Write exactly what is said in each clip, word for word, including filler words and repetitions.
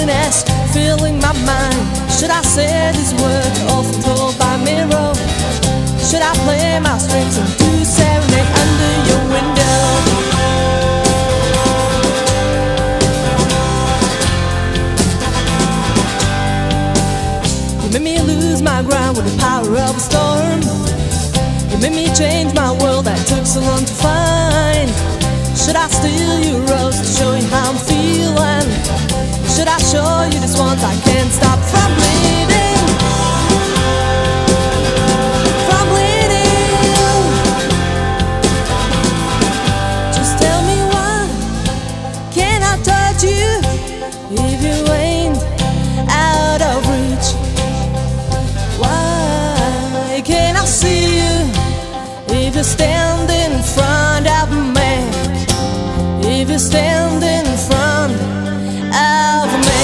emptiness filling my mind. Should I say these words often told by mirror? Should I play my strings and do serenade under your window? You made me lose my ground with the power of a storm. You made me change my world that took so long to find. Should I steal your rose to show you how I'm feeling? Should I show you this once I can't stop from bleeding? From bleeding. Just tell me why can't I touch you if you ain't out of reach? Why can't I see you if you stand in front of me? If you stand in front of me.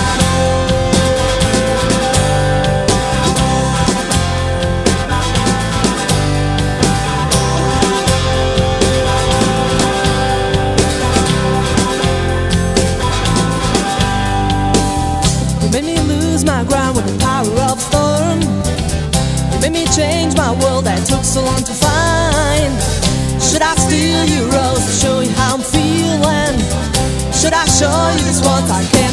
You made me lose my ground with the power of a storm. You made me change my world that took so long to find. Should I steal your rose to show you how I'm feeling? Should I show you this once I can?